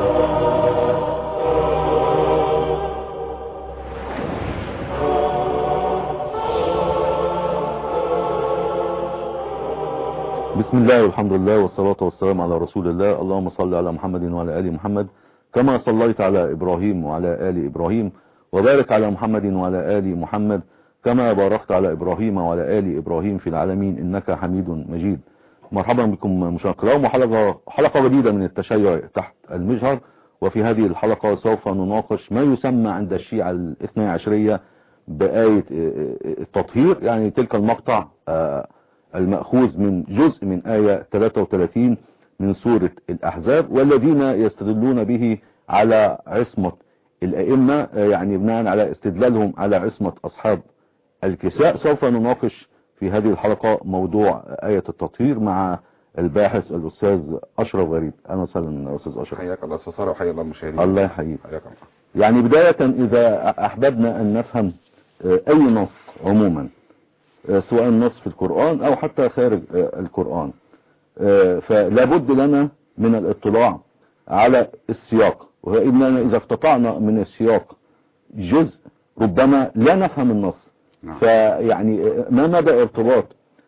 بسم الله والحمد لله والصلاة والسلام على رسول الله. اللهم صل على محمد وعلى آل محمد كما صليت على إبراهيم وعلى آل إبراهيم، وبارك على محمد وعلى آل محمد كما باركت على إبراهيم وعلى آل إبراهيم في العالمين إنك حميد مجيد. مرحبا بكم مشاهدينا الكرام، وحلقة جديدة من التشيع تحت المجهر. وفي هذه الحلقة سوف نناقش ما يسمى عند الشيعة الاثني عشرية بآية التطهير، يعني تلك المقطع المأخوذ من جزء من آية 33 من سورة الأحزاب، والذين يستدلون به على عصمة الأئمة، يعني بناء على استدلالهم على عصمة أصحاب الكساء. سوف نناقش في هذه الحلقة موضوع آية التطهير مع الباحث الأستاذ أشرف غريب. أهلا وسهلا أستاذ أشرف. حياك الله أستاذ صالح وحيا الله المشاهدين. الله يحييك. حياك الله. يعني بداية إذا أحببنا أن نفهم أي نص عموما، سواء نص في القرآن أو حتى خارج القرآن، فلا بد لنا من الاطلاع على السياق، وإننا إذا اقتطعنا من السياق جزء ربما لا نفهم النص. فيعني ما مدى ارتباط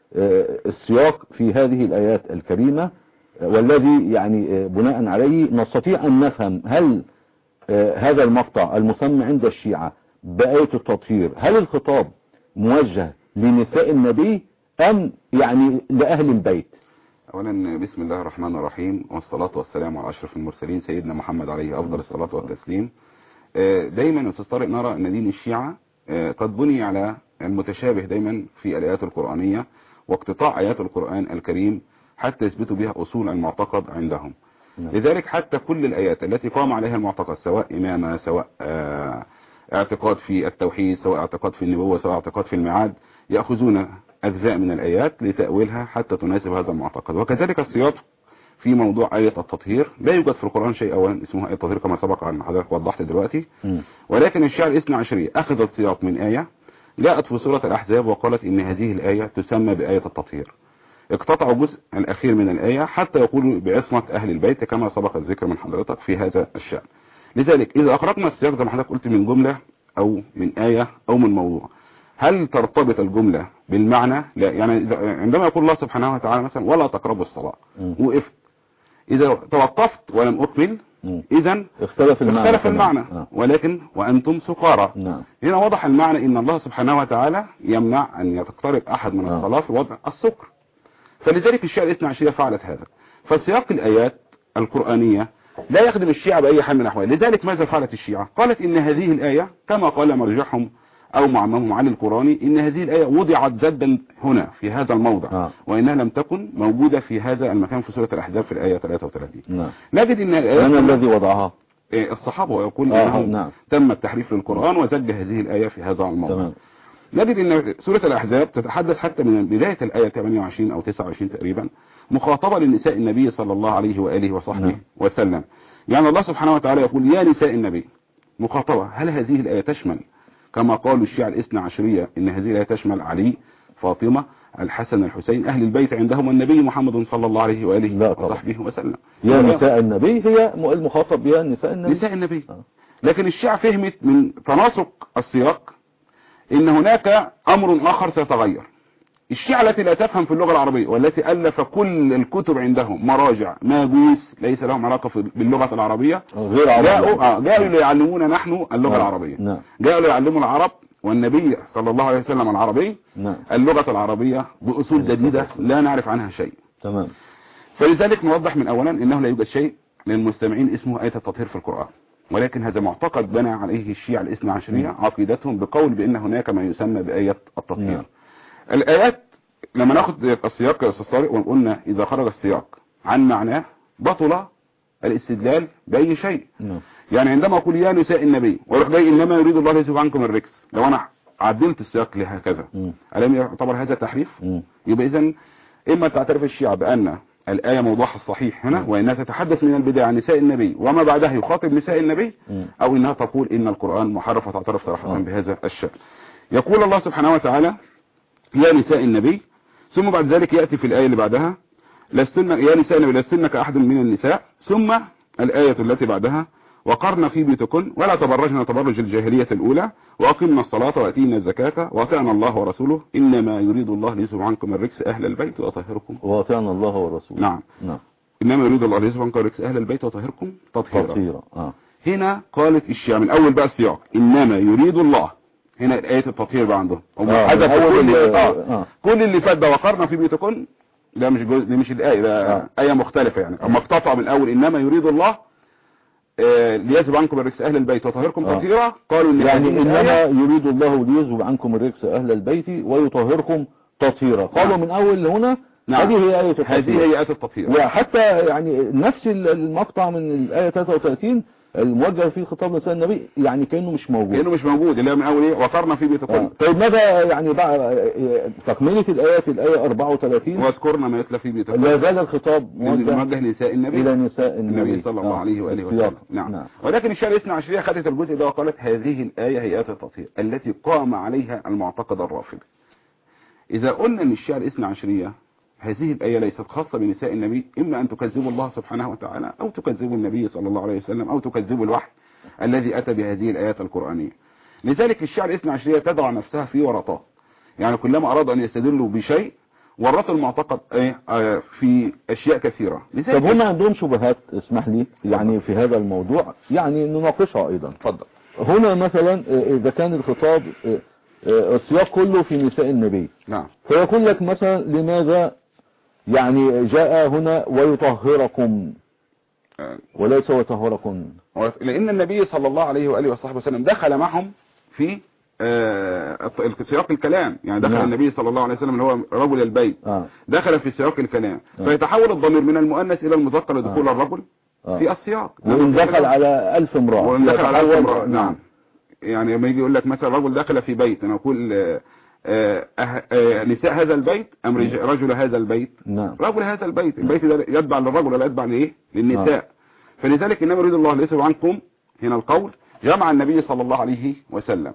السياق في هذه الآيات الكريمة، والذي يعني بناء عليه نستطيع أن نفهم هل هذا المقطع المسمى عند الشيعة بآية التطهير، هل الخطاب موجه لنساء النبي أم يعني لأهل البيت؟ أولا بسم الله الرحمن الرحيم، والصلاة والسلام على أشرف المرسلين سيدنا محمد عليه أفضل الصلاة والتسليم. دايما أستاذ طارق نرى أن دين الشيعة قد بني على المتشابه دايما في الآيات القرآنية، واقتطاع آيات القرآن الكريم حتى يثبتوا بها أصول المعتقد عندهم. لذلك حتى كل الآيات التي قام عليها المعتقد، سواء إمامة، سواء اعتقاد في التوحيد، سواء اعتقاد في النبوة، سواء اعتقاد في الميعاد، يأخذون أجزاء من الآيات لتأويلها حتى تناسب هذا المعتقد. وكذلك السياق في موضوع آية التطهير، لا يوجد في القرآن شيء أولا اسمه آية التطهير كما سبق عن حضرتك وضحت دلوقتي، ولكن الشيعة الاثنى عشرية أخذت سياق من آية جاءت في سورة الأحزاب وقالت إن هذه الآية تسمى بآية التطهير. اقتطعوا جزء الأخير من الآية حتى يقولوا بعصمة أهل البيت كما سبق الذكر من حضرتك في هذا الشأن. لذلك إذا أخرجنا السياق زي ما حضرتك قلت من جملة أو من آية أو من موضوع، هل ترتبط الجملة بالمعنى؟ لا. يعني عندما يقول الله سبحانه وتعالى مثلا ولا تقربوا الصلاة، وقفت، إذا توقفت ولم أكمل إذا اختلف المعنى. ولكن وأنتم سكارى. هنا وضح المعنى إن الله سبحانه وتعالى يمنع أن يقترب أحد من الصلاة في وضع السكر. فلذلك الشيعة الاثنى عشرية فعلت هذا. فسياق الآيات القرآنية لا يخدم الشيعة بأي حال من الأحوال. لذلك ماذا فعلت الشيعة؟ قالت إن هذه الآية كما قال مرجعهم أو معممهم علي القراني، إن هذه الآية وضعت جدا هنا في هذا الموضع، وإنها لم تكن موجودة في هذا المكان في سورة الأحزاب في الآية 33. نجد إن الآيات من الذي وضعها؟ الصحابة، ويقول إنه تم التحريف للقرآن وزج هذه الآية في هذا الموضع. نجد ان سورة الأحزاب تتحدث حتى من بداية الآية 28 أو 29 تقريبا مخاطبة للنساء النبي صلى الله عليه وآله وصحبه وسلم. يعني الله سبحانه وتعالى يقول يا نساء النبي، مخاطبة. هل هذه الآية تشمل كما قالوا الشيعة الاثنى عشرية ان هذه الآية تشمل علي، فاطمة، الحسن، الحسين، أهل البيت عندهم النبي محمد صلى الله عليه وآله وصحبه وسلم؟ يا نساء النبي هي المخاطب بها نساء النبي. لكن الشيعة فهمت من تناسق السياق إن هناك أمر آخر سيتغير. الشيعة التي لا تفهم في اللغة العربية والتي ألف كل الكتب عندهم مراجع ماجوس ليس لهم علاقة باللغة العربية، غير جاءوا ليعلمونا نحن اللغة العربية. جاءوا ليعلموا العرب والنبي صلى الله عليه وسلم العربي اللغة العربية بأصول جديدة لا نعرف عنها شيء. تمام. فلذلك نوضح من أولا إنه لا يوجد شيء للمستمعين اسمه آية التطهير في القرآن، ولكن هذا معتقد بنى عليه الشيعة الاثنى عشرية عقيدتهم بقول بأن هناك ما يسمى بآية التطهير. الآيات لما ناخد السياق يا أستاذ طارق وقلنا إذا خرج السياق عن معناه بطل الاستدلال بأي شيء. يعني عندما أقول يا نساء النبي ويروح جاي إنما يريد الله ليذهب عنكم الرجس، لو أنا عدلت السياق لهكذا ألم يعتبر هذا تحريف؟ يبقى إذن إما تعترف الشيعة بأن الآية موضوعها الصحيح هنا وإنها تتحدث من البداية عن نساء النبي وما بعدها يخاطب نساء النبي، أو إنها تقول إن القرآن محرف وتعترف صراحة بهذا الشأن. يقول الله سبحانه وتعالى يا نساء النبي، ثم بعد ذلك يأتي في الآية اللي بعدها يا نساء النبي لستن كأحد من النساء، ثم الآية التي بعدها: وقرن في بيوتكن ولا تبرجن تبرج الجاهلية الأولى وأقمنا الصلاة وأتينا الزكاة وأطعنا الله ورسوله إنما يريد الله ليذهب عنكم الرجس أهل البيت ويطهركم. وأطعنا الله ورسوله. نعم. إنما يريد الله ليذهب عنكم الرجس أهل البيت ويطهركم تطهيرا. هنا قالت الشيعة من أول بقى السياق: إنما يريد الله. هنا آية التطهير بقى عندهم حدث كل اللي فات ده وقرن في بيوتكن، ده مش جزء، دي مش الآية، ده آية مختلفة يعني. أما اقتطع من الأول إنما يريد الله ليذهب عنكم الرجس أهل البيت وطهركم تطهيرا، قالوا إن يعني إنما يريد الله ليذهب عنكم الرجس أهل البيت ويطهركم تطهيرا. قالوا من أول هنا هذه هي آية التطهير. هذه هي آية التطهير. وحتى يعني نفس المقطع من الآية 33 الموجه فيه خطاب نساء النبي يعني كأنه مش موجود اللي هي من أول إيه وقرنا في بيوتكن. طيب ماذا يعني بقى تكملة الآيات الآية 34 واذكرنا ما يتلى في بيوتكن، لا زال الخطاب موجه نساء النبي إلى نساء النبي صلى الله عليه وآله وسلم. نعم. ولكن الشيعة الاثنى عشرية خدت الجزء ده وقالت هذه الآية هي آية التطهير التي قام عليها المعتقد الرافضي. إذا قلنا أن الشيعة الاثنى عشرية هذه الآية ليست خاصة بنساء النبي، إما أن تكذبوا الله سبحانه وتعالى أو تكذبوا النبي صلى الله عليه وسلم أو تكذبوا الوحي الذي أتى بهذه الآيات القرآنية. لذلك الشيعة الاثنى عشرية تضع نفسها في ورطات، يعني كلما أرادوا أن يستدلوا بشيء ورطوا المعتقد في أشياء كثيرة. طب هم عندهم شبهات اسمح لي يعني في هذا الموضوع يعني نناقشها أيضا. تفضل. هنا مثلا إذا كان الخطاب السياق كله في نساء النبي، نعم، فيقول لك مثلا لماذا يعني جاء هنا ويطهركم وليس ويطهركم؟ لأن النبي صلى الله عليه وآله وصحبه وسلم دخل معهم في سياق الكلام، يعني دخل النبي صلى الله عليه وسلم اللي هو رجل البيت دخل في سياق الكلام، فيتحول الضمير من المؤنث إلى المذكر لدخول الرجل في السياق. وإن دخل على 1000 امرأة، وإن دخل على 1000 امرأة. نعم. يعني لما يجي يقول لك مثلا رجل دخل في بيت، أنا أقول نساء هذا البيت أم رجل هذا البيت؟ نعم. رجل هذا البيت، البيت ده يتبع للرجل ولا يتبع لإيه؟ للنساء. فلذلك إنما يريد الله ليذهب عنكم، هنا القول جمع النبي صلى الله عليه وسلم.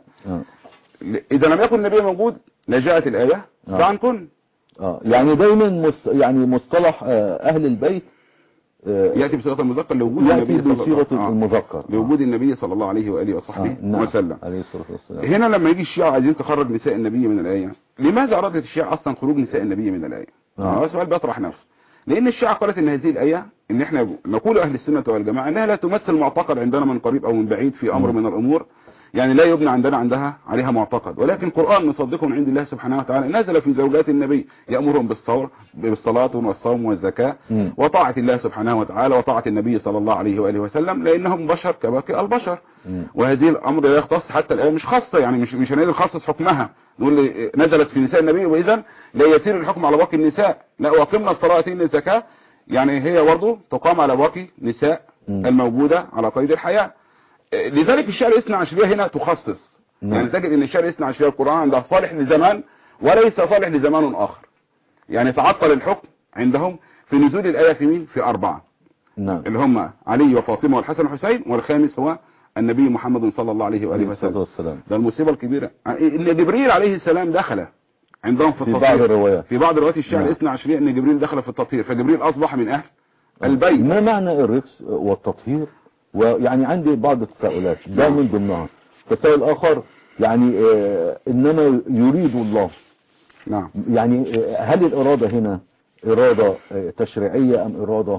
إذا لم يكن النبي موجود لجاءت الآية فعنكن. يعني دايما يعني مصطلح أهل البيت يأتي بصيغة المذكر لوجود النبي صلى الله عليه وسلم، لوجود النبي صلى الله عليه وآله وصحبه وسلم. عليه الصلاة والسلام. هنا لما يجي الشيعة عايزين تخرج نساء النبي من الآية، لماذا أرادت الشيعة أصلا خروج نساء النبي من الآية؟ هذا سؤال بيطرح نفسه. لأن الشيعة قالت إن هذه الآية، إن إحنا نقول أهل السنة والجماعة إنها لا تمثل معتقد عندنا من قريب أو من بعيد في أمر من الأمور، يعني لا يبنى عندها عليها معتقد، ولكن قرآن مصدق من عند الله سبحانه وتعالى نزل في زوجات النبي يأمرهم بالصلاة والصوم والزكاة وطاعة الله سبحانه وتعالى وطاعة النبي صلى الله عليه وآله وسلم، لأنهم بشر كباقي البشر. وهذه الأمر لا يختص، حتى الآية مش خاصة، يعني مش هنقدر نخصص حكمها نقول نزلت في نساء النبي وإذا لا يسير الحكم على باقي النساء، لا، وأقمنا الصلاة وآتينا الزكاة، يعني هي برضه تقام على باقي نساء الموجودة على قيد الحياة. لذلك الشيعة الاثنى عشرية هنا تخصص، يعني تجد ان الشيعة الاثنى عشرية القرآن عندها صالح لزمان وليس صالح لزمان آخر، يعني تعطل الحكم عندهم في نزول الآية في مين؟ في 4 اللي هم علي وفاطمة والحسن والحسين، والخامس هو النبي محمد صلى الله عليه وآله وسلم. ده المصيبة الكبيرة ان جبريل عليه السلام دخل عندهم في التطهير. في بعض الروايات الشيعة الاثنى عشرية ان جبريل دخل في التطهير، فجبريل أصبح من أهل البيت. ما معنى الرجس والتطهير؟ ويعني عندي بعض التساؤلات ده من ضمنها. التساؤل الآخر يعني إنما يريد الله، نعم، يعني هل الإرادة هنا إرادة تشريعية أم إرادة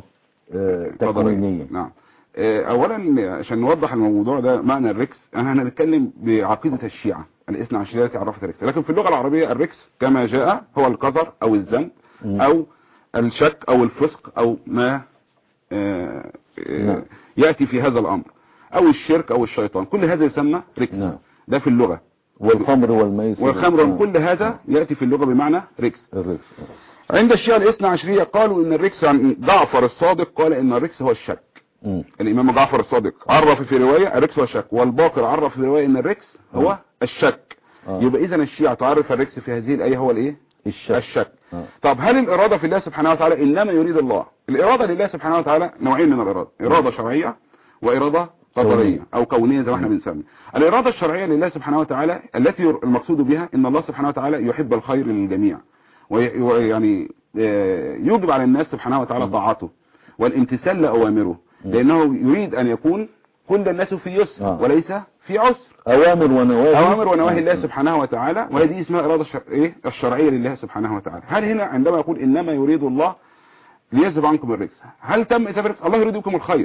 تكوينية؟ نعم. أولا عشان نوضح الموضوع ده معنى الركس، أنا هنتكلم بعقيدة الشيعة الاثنى عشرية التي عرفت الركس، لكن في اللغة العربية الركس كما جاء هو القذر أو الذنب أو الشك أو الفسق أو ما يأتي في هذا الأمر، أو الشرك أو الشيطان، كل هذا يسمى ركس. ده في اللغة. والخمر والميسر والخمر كل هذا يأتي في اللغة بمعنى ركس. عند الشيعة الاثنى عشرية قالوا إن الركس عن جعفر الصادق قال إن الركس هو الشك. الإمام جعفر الصادق عرف في رواية الركس هو الشك، والباقر عرف في رواية إن الركس هو الشك. يبقى إذن الشيعة تعرف الركس في هذه الآية هو الإيه؟ الشك. طب هل الإرادة في الله سبحانه وتعالى؟ إنما يريد الله. الإرادة لله سبحانه وتعالى نوعين من الإرادة، إرادة شرعية وإرادة قدرية أو كونية زي ما احنا بنسمي. الإرادة الشرعية لله سبحانه وتعالى التي المقصود بها إن الله سبحانه وتعالى يحب الخير للجميع، ويعني يوجب على الناس سبحانه وتعالى طاعته والامتثال لأوامره، لانه يريد ان يكون كل الناس في يسر وليس في عسر. اوامر ونواهي الله سبحانه وتعالى، وهذه اسمها اراده الشرعيه لله سبحانه وتعالى. هل هنا عندما يقول انما يريد الله ليذهب عنكم الرجس، هل تم اذهاب الرجس؟ الله يريد بكم الخير.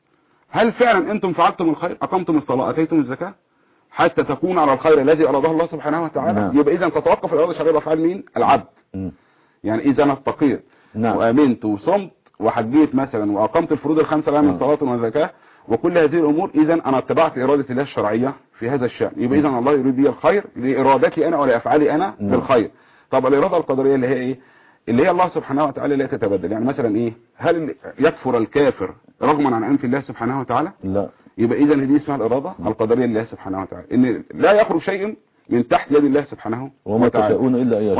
هل فعلا انتم فعلتم الخير؟ اقمتم الصلاه، اتيتم الزكاه، حتى تكون على الخير الذي اراده الله سبحانه وتعالى؟ يبقى اذا تتوقف الاراده الشرعيه بافعال مين؟ العبد. يعني اذا انا اتقيت وامنت وصمت وحجيت مثلا واقمت الفروض الخمسه لا من صلاه وزكاه وكل هذه الامور، اذا انا اتبعت اراده الله الشرعيه في هذا الشان. يبقى اذا الله يريد بي الخير لارادتي انا ولافعالي انا بالخير. طب الاراده القدريه اللي هي ايه؟ اللي هي الله سبحانه وتعالى لا تتبدل. يعني مثلا ايه؟ هل يكفر الكافر رغما عن انف الله سبحانه وتعالى؟ لا. يبقى اذا دي اسمها الاراده القدريه لله سبحانه وتعالى، ان لا يخرج شيء من تحت يد الله سبحانه وما تشاءون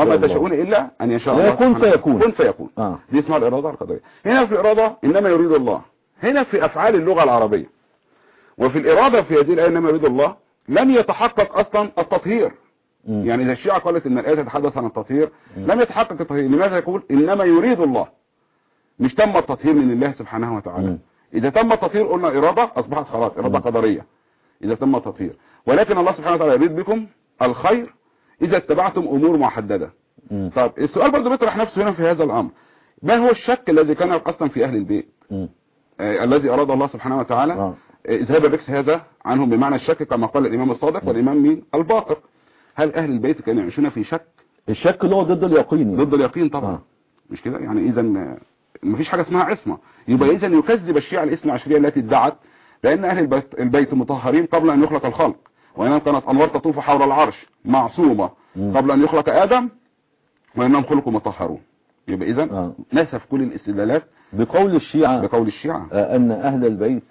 الا ان يشاء الله كن فيكون. دي اسمها الاراده القدريه. هنا في الاراده انما يريد الله، هنا في افعال اللغه العربيه. وفي الاراده في هذه الايه انما يريد الله لم يتحقق اصلا التطهير. يعني اذا الشيعة قالت ان الايه تتحدث عن التطهير لم يتحقق التطهير. لماذا يقول انما يريد الله؟ مش تم التطهير من الله سبحانه وتعالى. اذا تم التطهير قلنا اراده اصبحت خلاص اراده قدريه اذا تم التطهير. ولكن الله سبحانه وتعالى يريد بكم الخير اذا اتبعتم امور محدده. طب السؤال برضه بيطرح نفسه هنا في هذا الامر، ما هو الشك الذي كان اصلا في اهل البيت الذي اراد الله سبحانه وتعالى اذهاب الرجس هذا عنهم، بمعنى الشك كما قال الامام الصادق والامام مين الباقر. هل اهل البيت كانوا يعيشون في شك؟ الشك اللي هو ضد اليقين. ضد اليقين طبعا. مش كده؟ يعني اذا مفيش حاجه اسمها عصمه. يبقى اذا يكذب الشيعة الاثنى عشرية التي ادعت لان اهل البيت مطهرين قبل ان يخلق الخلق، وانهم كانت انوار تطوف حول العرش معصومه قبل ان يخلق ادم، وانهم خلقوا مطهرون. يبقى اذا نسف كل الاستدلالات بقول الشيعة ان اهل البيت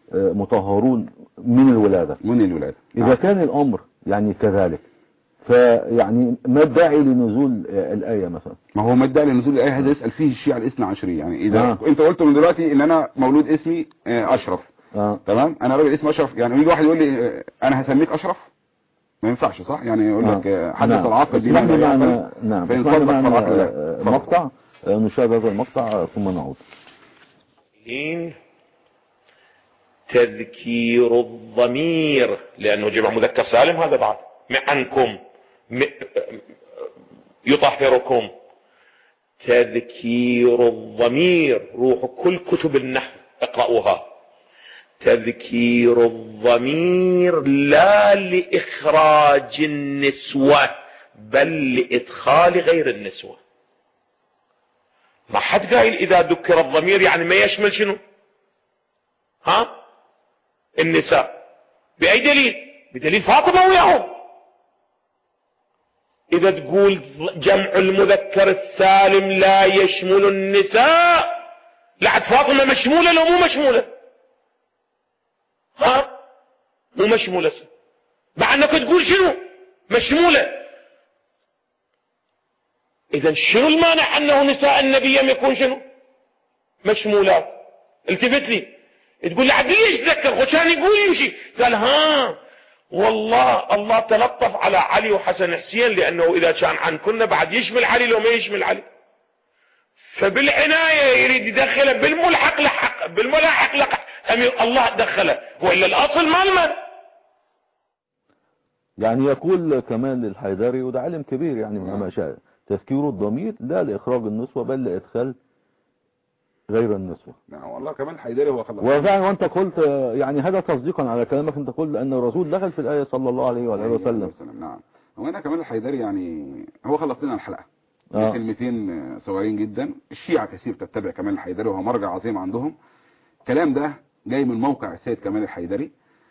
مطهرون من الولاده. اذا كان الامر يعني كذلك، فيعني ما الداعي لنزول الآية مثلا؟ ما هو ما الداعي لنزول الآية؟ هذا يسأل فيه الشيعة الاثنى عشرية. يعني إذا أنت قلت من دلوقتي إن أنا مولود اسمي أشرف، تمام، أنا راجل اسمي أشرف، يعني يجي واحد يقول لي أنا هسميك أشرف، ما ينفعش صح؟ يعني يقول لك حدث العقل بما لا يعقل. نعم. فينصدق فالعقل لا. مقطع نشاهد هذا المقطع ثم نعود. تذكير الضمير، لأنه جمع مذكر سالم هذا بعد عنكم يطهركم. تذكير الضمير، روح كل كتب النحو اقرأوها. تذكير الضمير لا لإخراج النسوة بل لإدخال غير النسوة. ما حد قايل إذا ذكر الضمير يعني ما يشمل شنو؟ النساء. بأي دليل؟ بدليل فاطمة وياهم. إذا تقول جمع المذكر السالم لا يشمل النساء، لعد فاطمة مشمولة لو مو مشمولة؟ مو مشمولة، مع أنك تقول شنو؟ مشمولة. إذا شنو المانع أنه نساء النبي يكون شنو؟ مشمولات. التفت لي تقول لي عاد ليش ذكر عشان يقول يمشي؟ قال والله الله تلطف على علي وحسن حسين، لأنه إذا كان عن كنا بعد يشمل علي لو ما يشمل علي، فبالعناية يريد يدخله بالملحق لحق الله دخله، وإلا الأصل ما المن. يعني يقول كمال الحيدري، وده علم كبير يعني من مشايخ، تذكير الضمير لا لإخراج النسوة بل لإدخال غير النسوة. نعم والله كمان الحيدري هو خلص. وفعلا وانت قلت يعني هذا تصديقا على كلامك، انت قلت ان الرسول دخل في الآية صلى الله عليه وآله وسلم. نعم. وهنا كمان الحيدري يعني هو خلص لنا الحلقة كلمتين صغيرين جدا. الشيعة كثير تتبع كمال الحيدري وهو مرجع عظيم عندهم. الكلام ده جاي من موقع السيد كمال الحيدري.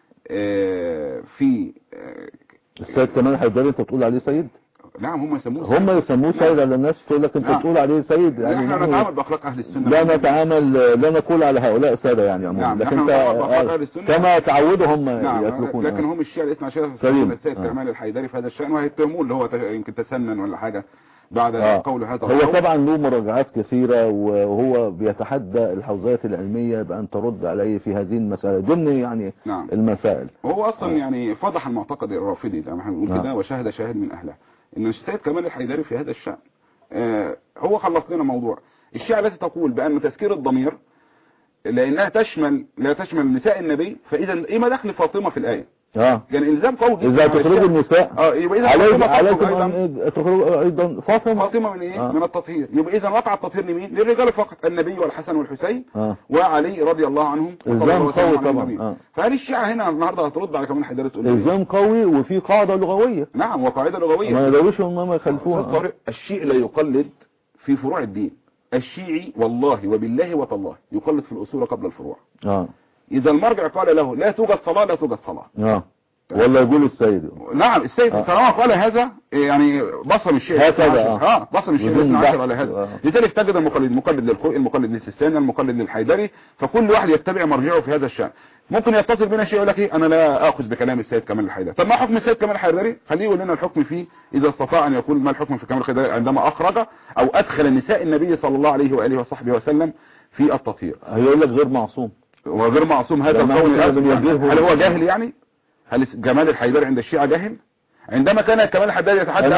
في السيد كمال الحيدري انت بتقول عليه سيد؟ نعم هم يسموه سيد على الناس، تقول لك انت بتقول عليه سيد. يعني احنا نتعامل باخلاق اهل السنه، لا نقول على هؤلاء ساده يعني عموما، لكن كما تعودوا هم يتركون. لكن هم الشيعة الاثنى عشر يسمون السيد كمال الحيدري في هذا الشأن، وهيتهموه اللي هو يمكن تسنن ولا حاجه بعد قوله هذا. هو طبعا له مراجعات كثيره، وهو بيتحدى الحوزات العلميه بان ترد عليه في هذه المساله ضمن يعني المسائل. وهو اصلا يعني فضح المعتقد الرافضي زي ما احنا بنقول كده، وشاهد شاهد من اهله ان السيد كمال الحيدري في هذا الشأن. هو خلص لنا موضوع الشيعة التي تقول بأن تذكير الضمير لانها لا تشمل نساء النبي، فاذا ايه ما دخل فاطمة في الآية؟ يعني الزام قوي جدا. اذا تخرجوا النساء يبقى اذا عليكم ان تخرجوا ايضا فاطمة من ايه؟ من التطهير. يبقى اذا وقع التطهير لمين؟ للرجال فقط، النبي والحسن والحسين وعلي رضي الله عنهم. الزام قوي طبعا. فهل الشيعة هنا النهارده هترد على كمان حيدر تقول الزام قوي وفي قاعدة لغوية. نعم، وقاعدة لغوية ما يدوروش ما يخالفوها. الشيعي لا يقلد في فروع الدين. الشيعي والله وبالله وتالله يقلد في الأصول قبل الفروع. إذا المرجع قال له لا توجد صلاة لا توجد صلاة. ولا يقول السيد. نعم السيد طالما قال هذا يعني بصم الشيء هكذا. بصم الشيء الاثنى عشر على هذا. لذلك تجد المقلد للخوئي، المقلد للسيستاني، المقلد للحيدري، فكل واحد يتبع مرجعه في هذا الشأن. ممكن يتصل بنا شيء يقول لك ايه، انا لا اخذ بكلام السيد كمال الحيدري. طب ما حكم السيد كمال الحيدري؟ خليه يقول لنا الحكم فيه اذا استطاع ان يقول ما الحكم في كمال الحيدري عندما اخرج او ادخل نساء النبي صلى الله عليه واله وصحبه وسلم في التطهير. هيقول لك غير معصوم. وغير معصوم هذا القول. هل هو جاهل يعني؟ هل كمال الحيدري عند الشيعة جاهل؟ عندما كان كمال الحيدري يتحدث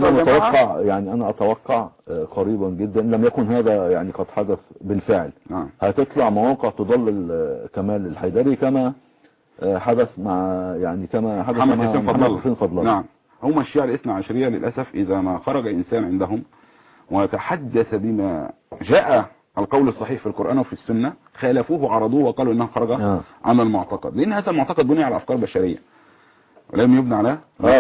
أنا أتوقع قريبا جدا لم يكن هذا يعني قد حدث بالفعل. هتطلع مواقع تضلل كمال الحيدري كما حدث مع محمد حسين فضل الله. نعم، هم الشيعة الاثنى عشرية للأسف إذا ما خرج إنسان عندهم وتحدث بما جاء القول الصحيح في القرآن وفي السنة، خالفوه وعرضوه وقالوا انه خرج عن المعتقد، لان هذا المعتقد بني على افكار بشرية ولم يبنى على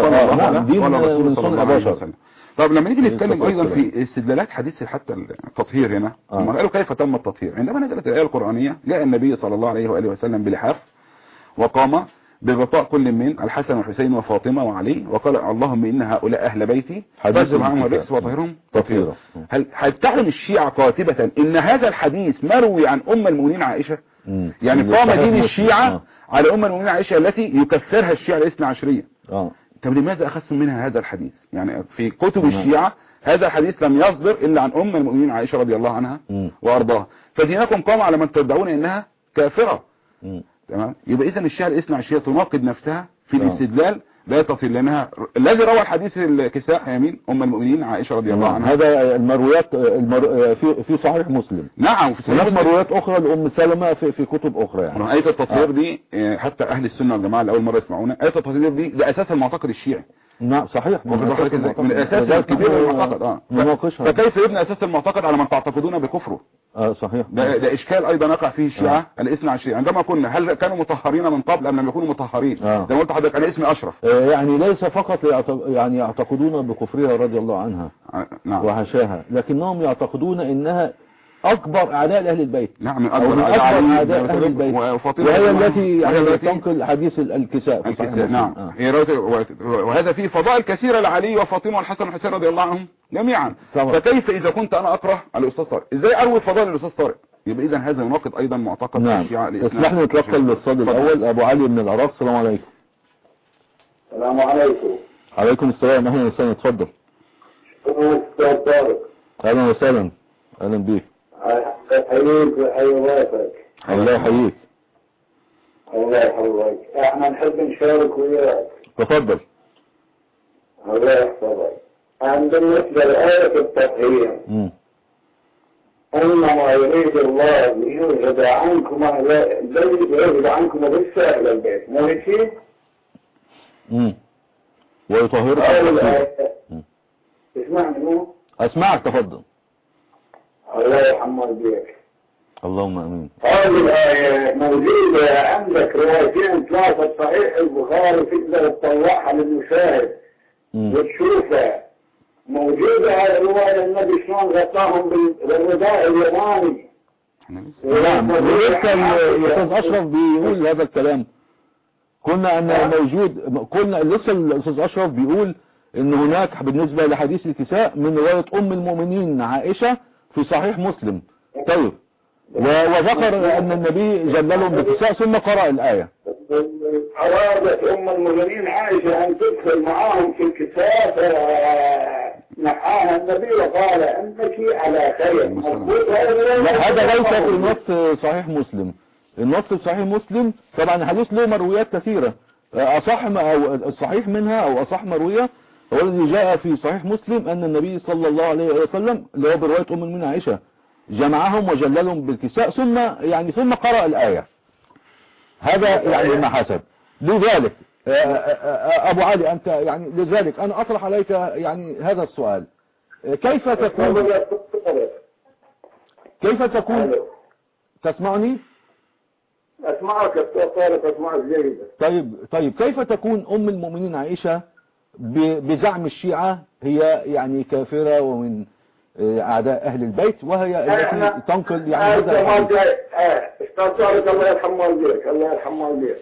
دين الرسول صلى الله عليه وسلم. طب لما نيجي نتكلم ايضا في استدلالات حديث حتى التطهير هنا، ثم قالوا كيف تم التطهير؟ عندما نزلت الآية القرآنية جاء النبي صلى الله عليه وآله وسلم بلحاف وقام بغطاء كل من الحسن والحسين وفاطمة وعلي وقال اللهم إن هؤلاء أهل بيتي فاذهب عنهم الرجس وطهرهم تطهيرا. هل تعلم الشيعة قاتبة إن هذا الحديث مروي عن أم المؤمنين عائشة؟ يعني قام دين الشيعة على أم المؤمنين عائشة التي يكفرها الشيعة الاثنى عشرية. طب لماذا أخذتم منها هذا الحديث؟ يعني في كتب الشيعة هذا الحديث لم يصدر إلا عن أم المؤمنين عائشة رضي الله عنها وأرضاها، فدينكم قام على من تدعون إنها كافرة. تمام. يبقى إذن الشيعة الاثنى عشرية تناقض نفسها في الاستدلال لا تصل لأنها الذي روى الحديث الكساء يمين أم المؤمنين عائشة رضي الله عنها. هذا المرويات في صحيح مسلم. نعم، في صحيح مرويات أخرى لأم سلمة في كتب أخرى يعني. آية التطهير دي حتى أهل السنة والجماعة لأول مرة يسمعونا، آية التطهير دي ده أساس المعتقد الشيعي. نعم صحيح، من الأساس الكبير المعتقد. فكيف يبنى أساس المعتقد على من تعتقدون بكفره؟ صحيح. ده إشكال أيضا يقع فيه الشيعة الاثنى عشرية. عندما كنا هل كانوا مطهرين من قبل أم لم يكونوا مطهرين؟ زي ما قلت حضرتك أنا اسمي أشرف. يعني ليس فقط يعني يعتقدون بكفرها رضي الله عنها وحشاها، لكنهم يعتقدون إنها أكبر أعداء أهل البيت. نعم، أكبر أعداء أهل البيت، وهي التي يعني تنقل حديث الكساء. نعم. وهذا فيه فضائل كثيرة لعلي وفاطمة والحسن والحسين رضي الله عنهم جميعا. فكيف إذا كنت أنا أكره الأستاذ طارق إزاي أروي فضائل الأستاذ طارق؟ يبقى إذا هذا يناقض أيضا معتقد الشيعة الإسلام. اسمح لي نتلقى الاتصال الأول أبو علي من العراق. السلام عليكم. السلام عليكم. عليكم السلام، أهلا وسهلا، اتفضل. أستاذ طارق. أهلا وسهلا، أهلا بيك. أحييك وحيي ضيفك. الله يحييك. الله يحفظك. احنا نحب نشارك وياك. تفضل. الله يحفظك. بالنسبة لآية التطهير إنما يريد الله ليوجد عنكم يوجد عنكم بالسائل البيت مو هيك؟ ويطهركم. اسمعني مو؟ أسمعك، تفضل. الله يحمل بيك. اللهم امين. هذه الآية موجودة عندك روايتين ثلاثة صحيح البخاري تقدر تطلعها للمشاهد وتشوفها. موجودة هذه الرواية النبي شلون غطاهم بالرداء اليماني. نعم، لسه الأستاذ أشرف بيقول هذا الكلام. قلنا أن موجود، قلنا لسه الأستاذ أشرف بيقول إن هناك بالنسبة لحديث الكساء من رواية أم المؤمنين عائشة في صحيح مسلم. طيب، وذكر أن النبي جللهم بالكساء ثم قرأ الآية. أرادت أم المؤمنين عائشة أن تدخل معاهم في الكساء فنحاها النبي وقال أنك على خير. لا، هذا ليس في نص صحيح مسلم. النص في صحيح مسلم طبعا الحديث له مرويات كثيرة، أصح أو الصحيح منها أو أصح مروية هو الذي جاء في صحيح مسلم أن النبي صلى الله عليه وسلم اللي هو برواية أم المؤمنين عائشة جمعهم وجللهم بالكساء ثم قرأ الآية. هذا يعني ما حسب. لذلك أبو علي أنت يعني لذلك أنا أطرح عليك يعني هذا السؤال. كيف تكون تسمعني؟ أسمعك الطارق، أسمعك جيدا. طيب كيف تكون أم المؤمنين عائشة بزعم الشيعة هي يعني كافرة ومن أعداء أهل البيت، وهي التي تنقل يعني هذا الحديث؟ أستاذ طارق الله يرحم والديك، الله يرحم والديك.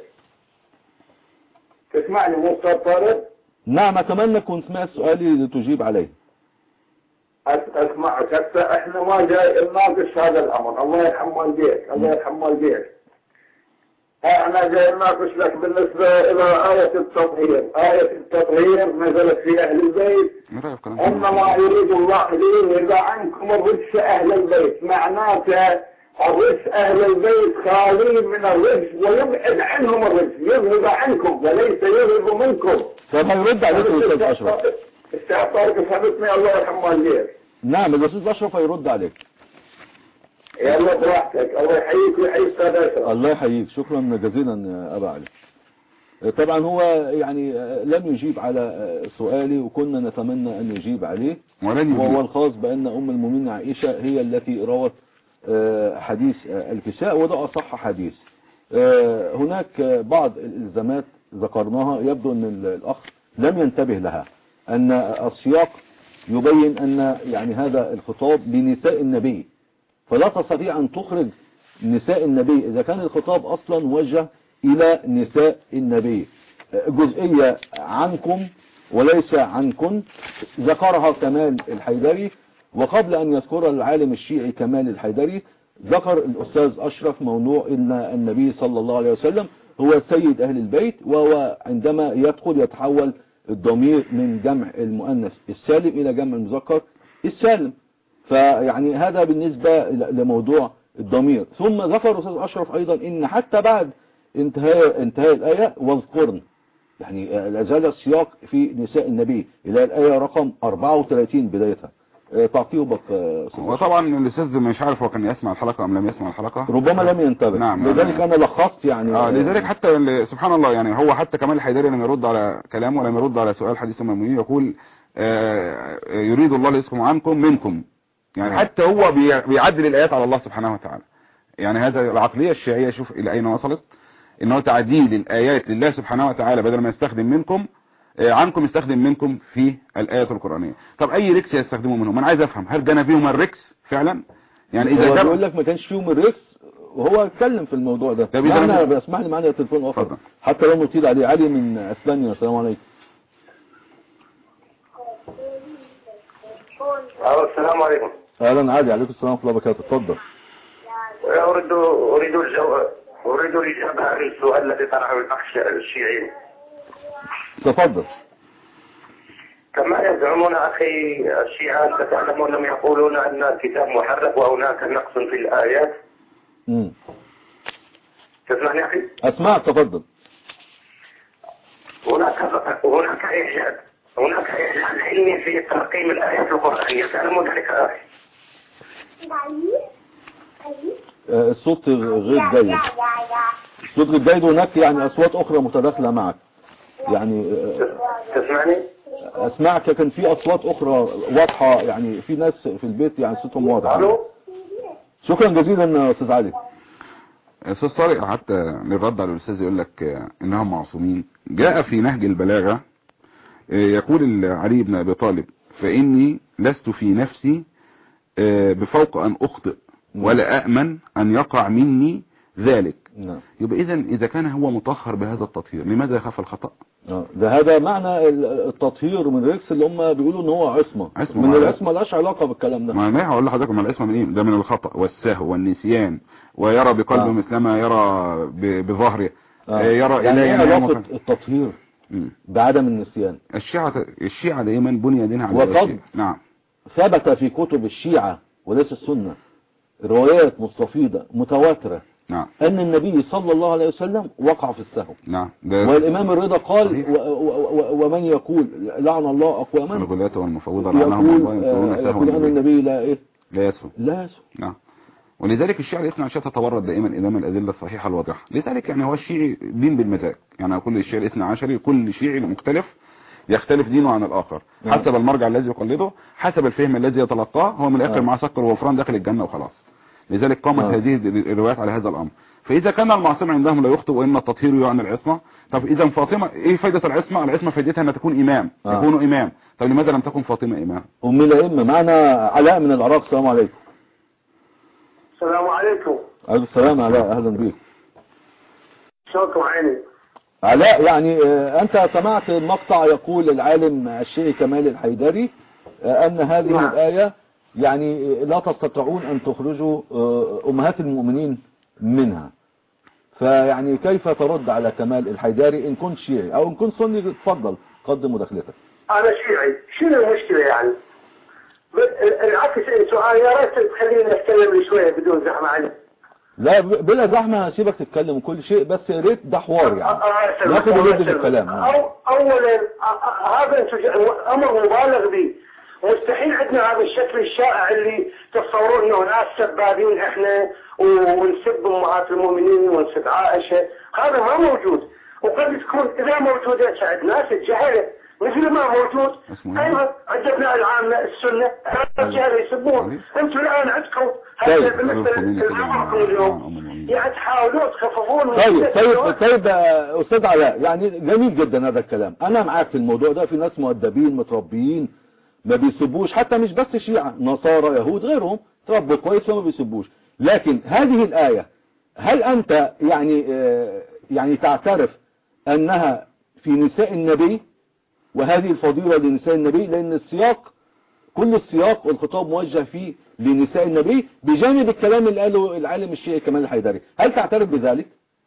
تسمعني مو أستاذ طارق؟ نعم أتمنى كنت سمعت سؤالي لتجيب عليه. أسمعك. هسه إحنا ما جاي نناقش هذا الأمر، الله يرحم والديك، الله يرحم والديك. احنا جاي نناقش لك بالنسبة الى آية التطهير. آية التطهير نزلت في اهل البيت. انما يريد الله ليذهب عنكم الرجس اهل البيت، معناته الرجس اهل البيت خالي من الرجس ويبعد عنهم الرجس، يذهب عنكم وليس يذهب منكم. فما يرد عليك الاستاذ اشرف. استاذ طارق فهمتني، الله يرحم والديك. نعم الاستاذ اشرف هيرد عليك. يلا براحتك، الله يحييك ويحيي استاذ اشرف. الله يحييك، شكرا جزيلا يا ابا علي. طبعا هو يعني لم يجيب على سؤالي وكنا نتمنى ان يجيب عليه، وهو الخاص بان ام المؤمنين عائشة هي التي روت حديث الكساء، وده اصح حديث. هناك بعض الالزامات ذكرناها يبدو ان الاخ لم ينتبه لها، ان السياق يبين ان يعني هذا الخطاب لنساء النبي، فلا تستطيع أن تخرج نساء النبي إذا كان الخطاب أصلا موجه إلى نساء النبي. جزئية عنكم وليس عنكن ذكرها كمال الحيدري، وقبل أن يذكر العالم الشيعي كمال الحيدري ذكر الأستاذ أشرف موضوع إن النبي صلى الله عليه وسلم هو سيد أهل البيت، وهو عندما يدخل يتحول الضمير من جمع المؤنث السالم إلى جمع المذكر السالم. فيعني هذا بالنسبة لموضوع الضمير. ثم ذكر أستاذ أشرف أيضا إن حتى بعد انتهاء الآية واذكرن، يعني لازال السياق في نساء النبي إلى الآية رقم 34 بدايتها. تعقيبك. وطبعا الأستاذ مش عارف هو كان يسمع الحلقة أم لم يسمع الحلقة، ربما لم ينتبه. نعم. لذلك أنا لخصت يعني لذلك حتى سبحان الله يعني هو حتى كمال الحيدري لم يرد على كلامه ولم يرد على سؤال حديث أم المؤمنين، يقول يريد الله ليسكم عنكم منكم، يعني حتى هو بيعدل الآيات على الله سبحانه وتعالى. يعني هذا العقلية الشيعية شوف إلى أين وصلت، إنه تعديل الآيات لله سبحانه وتعالى، بدل ما يستخدم منكم عنكم يستخدم منكم في الآيات القرآنية. طب أي ركس يستخدموا منهم؟ أنا عايز أفهم هل كان فيهم الركس فعلا؟ يعني إذا كان يقول لك ما كانش فيهم الركس وهو اتكلم في الموضوع ده. أنا بسمح لي معنا تليفون آخر حتى لو نطيل عليه. علي من أسبانيا، السلام عليكم. السلام عليكم. اهلا علي. عليكم السلام ورحمه الله وبركاته. اتفضل. اريد الاجابه عن السؤال الذي طرحه الاخ الشيعي. تفضل. كما يزعمون اخي الشيعة تتعلمون انهم يقولون ان الكتاب محرف وهناك نقص في الايات. تسمعني اخي؟ اسمعك، تفضل. هناك إعجاز علمي في ترقيم الآيات القرآنية، تعلمون ذلك أخي؟ الصوت غير جيد. الصوت غير جيد. هناك يعني أصوات أخرى متداخلة معك. يعني تسمعني؟ أسمعك، كان في أصوات أخرى واضحة، يعني في ناس في البيت يعني صوتهم واضح. ألو؟ شكرا جزيلا أستاذ علي. أستاذ طارق حتى للرد على الأستاذ يقول لك إنهم معصومين. جاء في نهج البلاغة يقول علي بن أبي طالب: فإني لست في نفسي بفوق أن أخطئ ولا أأمن أن يقع مني ذلك. يبقى إذا كان هو مطهر بهذا التطهير لماذا يخاف الخطأ؟ هذا معنى التطهير من الركس اللي هم بيقولوا ان هو عصمة من العصمة. لاش علاقة بالكلام ده. ما هقول لحضرتك ما العصمة من ايه؟ ده من الخطأ والسهو والنسيان، ويرى بقلبه مثلما يرى بظهره. يرى يعني ايه علاقة التطهير بعدم النسيان؟ الشيعة دائما بني دينها على الشيء. نعم. ثبت في كتب الشيعة وليس السنة روايات مستفيضة متواترة نعم أن النبي صلى الله عليه وسلم وقع في السهو. نعم. والإمام الرضا قال ومن يقول لعن الله أقواما الغلاة والمفوضة لعنهم الله يقول أن النبي لا لا يسهو. لا يسهو. نعم. ولذلك الشيعة الاثنى عشرية تتورط دائما امام الادله الصحيحه الواضحه. لذلك يعني هو الشيعي دين بالمزاج، يعني كل الشيعي الاثنى عشري كل شيعي مختلف يختلف دينه عن الاخر حسب المرجع الذي يقلده، حسب الفهم الذي يتلقاه، هو من الاخر مع سكر وغفران داخل الجنه وخلاص. لذلك قامت هذه الروايات على هذا الامر. فاذا كان المعصوم عندهم لا يخطئ وان التطهير يعني العصمه، طب اذا فاطمه ايه فائده العصمه؟ العصمه فائدتها انها تكون امام، تكون امام. طب لماذا لم تكن فاطمه امام؟ ام الائمه. معنا علاء من العراق. السلام عليكم. السلام عليكم. عليكم السلام علاء، اهلا بك. شلونكم عيني؟ علاء، يعني انت سمعت مقطع يقول العالم الشيعي كمال الحيدري ان هذه الآية يعني لا تستطيعون ان تخرجوا امهات المؤمنين منها، فيعني كيف ترد على كمال الحيدري ان كنت شيعي او ان كنت سني؟ تفضل قدم مداخلتك. انا شيعي، شنو المشكلة يعني؟ العكس سؤال، يا ريت تخليني اتكلم لي شوية بدون زحمة علي. لا بلا زحمة، هسيبك تتكلم وكل شيء، بس يا ريت ده حوار يعني ناخد ونرد في الكلام. اولا هذا امر مبالغ به، مستحيل عندنا هذا الشكل الشائع اللي تصورون انه ناس سبابين احنا ونسب امهات المؤمنين ونسب عائشة، هذا ما موجود. وقد تكون اذا موجودة عند ناس الجهلة مثل ما موجود ايضا عند ابناء العامة السنة الجهلة يسبون. انتم الان عندكم هذا بالنسبة للامركم اليوم يعني تحاولون تخففون. طيب استاذ علاء، يعني جميل جدا هذا الكلام، انا معاك في الموضوع ده. في ناس مؤدبين متربيين ما بيسبوش، حتى مش بس شيعة، نصارى يهود غيرهم تربوا كويس وما بيسبوش. لكن هذه الآية هل انت يعني تعترف انها في نساء النبي وهذه الفضيلة لنساء النبي؟ لان السياق كل السياق والخطاب موجه فيه لنساء النبي بجانب الكلام اللي قاله العالم الشيعي كمال الحيدري. هل تعترف بذلك؟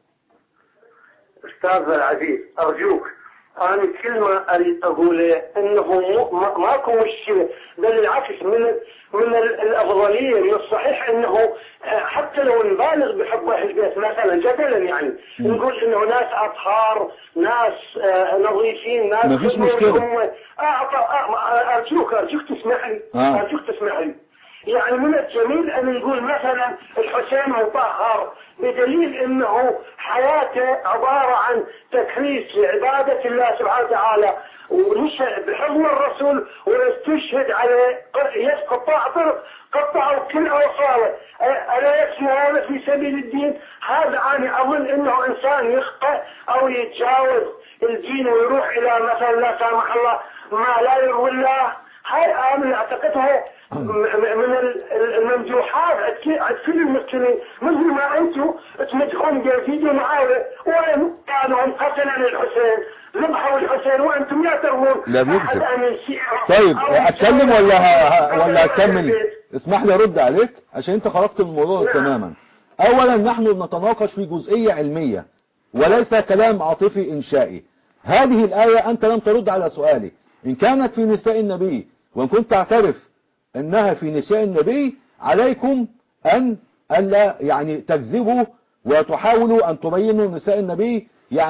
استاذ العزيز ارجوك، انا كل ما اريد اقوله انه ماكو مشكله، بل العكس من الافضليه من الصحيح انه حتى لو نبالغ بحب اهل البيت مثلا جدلا يعني نقول انه ناس اطهار، ناس نظيفين، ناس ما فيش مشكله. ارجوك تسمح لي ارجوك تسمح لي. يعني من الجميل ان نقول مثلا الحسين مطهر بدليل انه حياته عبارة عن تكريس لعبادة الله سبحانه وتعالى، ونشهد بحضن الرسول واستشهد على يد قطعوا كل اوصاله. الا يكفي هذا في سبيل الدين؟ هذا انا اظن انه انسان يخطئ او يتجاوز الدين ويروح الى مثلا لا سامح الله ما لا يرضي الله. هاي انا اعتقدها من الممدوحات عند كل المسلمين، مثل ما انتم تمدحون بفيديو معاوية وين كانوا قتلا للحسين، ذبحوا الحسين وانتم لا ترون. لا بيكذب. طيب اتكلم ولا اكمل؟ اسمح لي ارد عليك عشان انت خرجت من الموضوع تماما. اولا نحن بنتناقش في جزئية علمية وليس كلام عاطفي انشائي. هذه الآية انت لم ترد على سؤالي ان كانت في نساء النبي وان كنت تعترف انها في نساء النبي، عليكم ان الا يعني تكذبوا وتحاولوا ان تبينوا نساء النبي،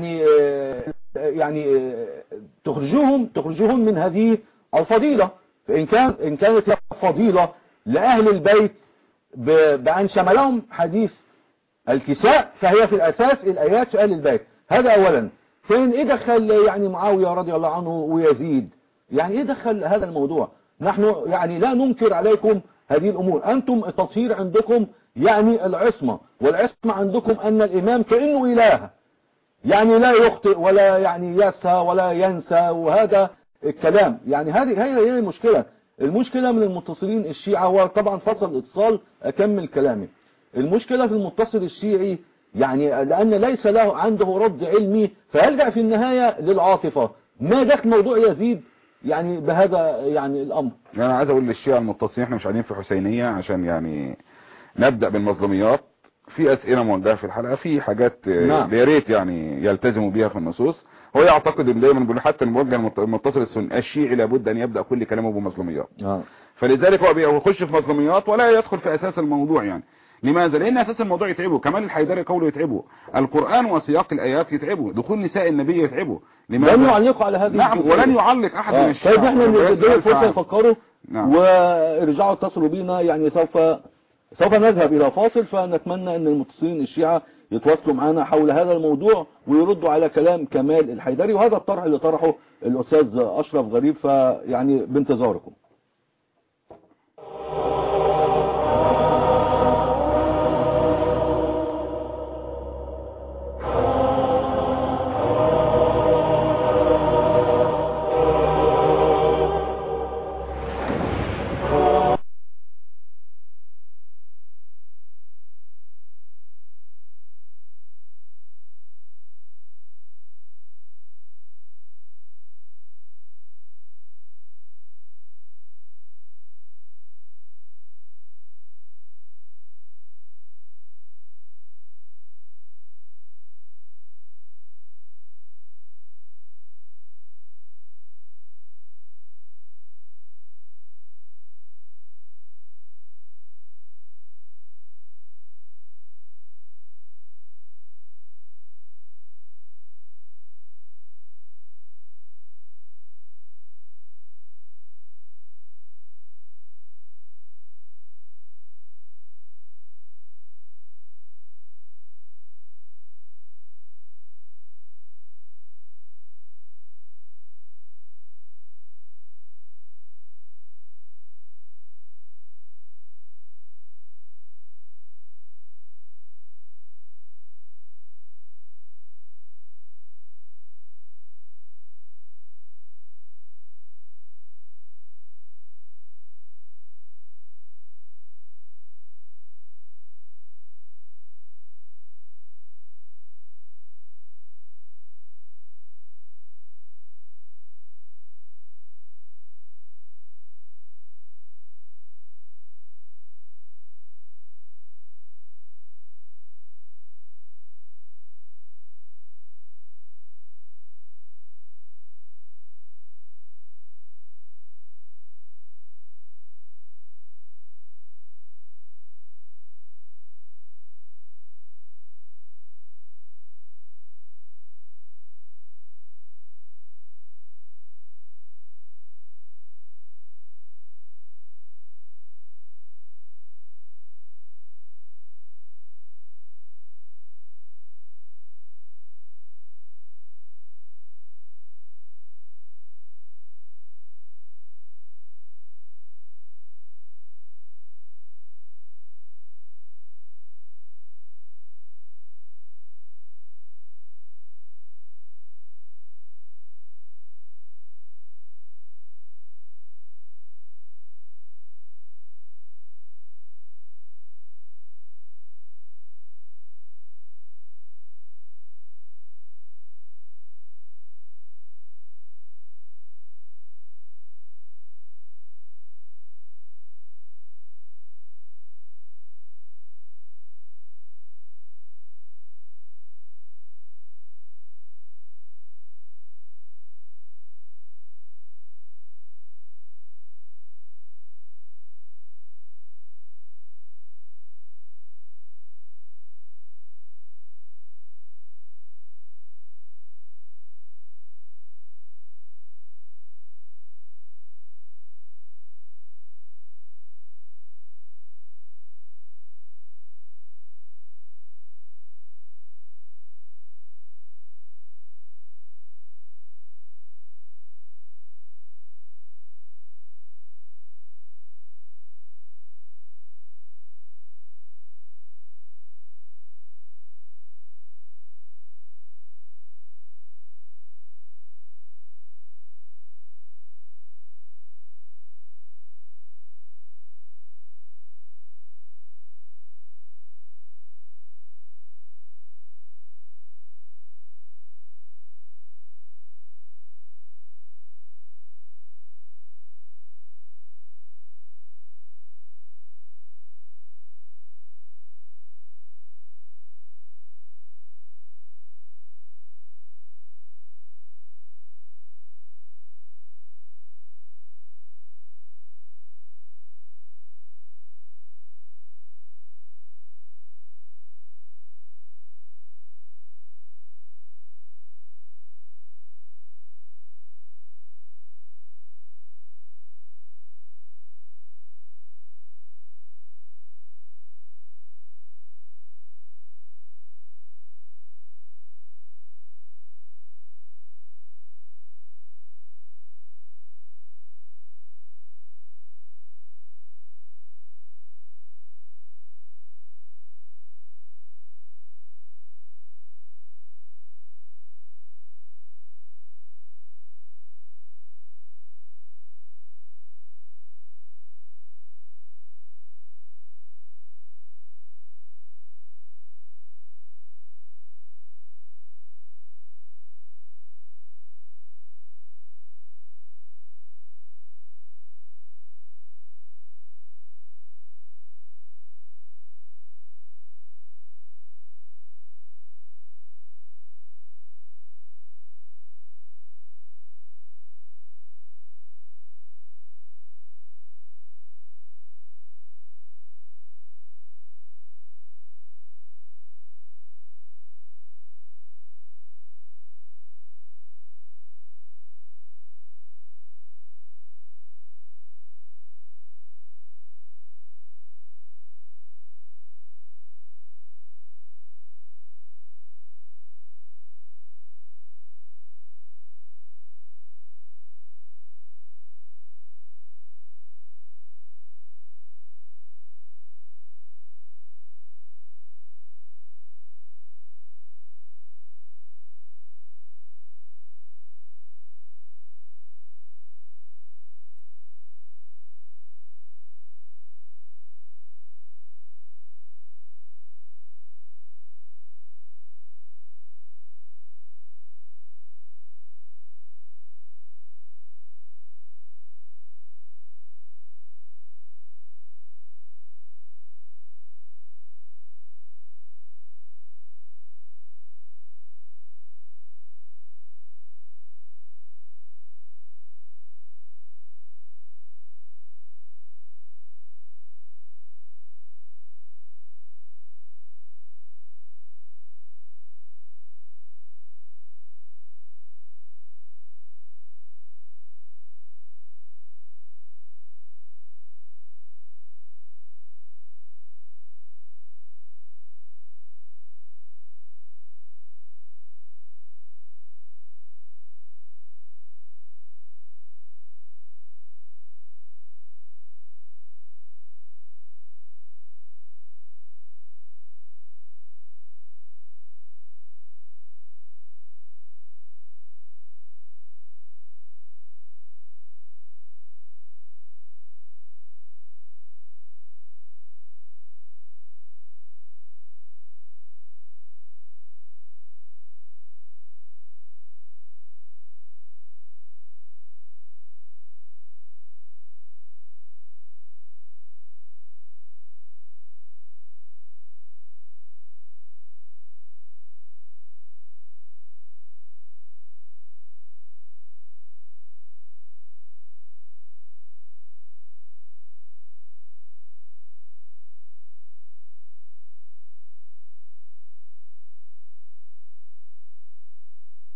يعني تخرجوهم من هذه الفضيلة. فان كانت فضيلة لاهل البيت بان شملهم حديث الكساء، فهي في الاساس الايات في اهل البيت. هذا اولا. ثانيا ايه دخل يعني معاوية رضي الله عنه ويزيد؟ يعني ايه دخل هذا الموضوع؟ نحن يعني لا ننكر عليكم هذه الامور، انتم التطهير عندكم يعني العصمة، والعصمة عندكم ان الامام كأنه اله، يعني لا يخطئ ولا يعني يسهى ولا ينسى، وهذا الكلام يعني هي المشكلة. المشكلة من المتصلين الشيعة، هو طبعا فصل الاتصال اكمل كلامي. المشكلة في المتصل الشيعي يعني لان ليس له عنده رد علمي فيلجأ في النهاية للعاطفة. ما دخل موضوع يزيد يعني بهذا يعني الامر؟ انا عايز اقول للشيعة المتصلين احنا مش قاعدين في حسينية عشان يعني نبدأ بالمظلوميات. في اسئلة موجهة في الحلقة، في حاجات يا ريت يعني يلتزموا بيها في النصوص. هو يعتقد ان دايما بيقول حتى الموجه المتصل الشيعي لابد ان يبدأ كل كلامه بمظلوميات. فلذلك هو بيخش في مظلوميات ولا يدخل في اساس الموضوع. يعني لماذا؟ لان اساس الموضوع يتعبه. كمال الحيدري قوله يتعبه، القرآن وسياق الايات يتعبه، دخول نساء النبي يتعبه. لماذا؟ لن يعلقوا على هذه. نعم، ولن يعلق احد من الشيعة. طيب احنا ندي فرصه يفكروا نعم. وارجعوا اتصلوا بينا، يعني سوف نذهب الى فاصل، فنتمنى ان المتصلين الشيعة يتواصلوا معنا حول هذا الموضوع ويردوا على كلام كمال الحيدري، وهذا الطرح اللي طرحه الاستاذ اشرف غريب، فيعني بانتظاركم.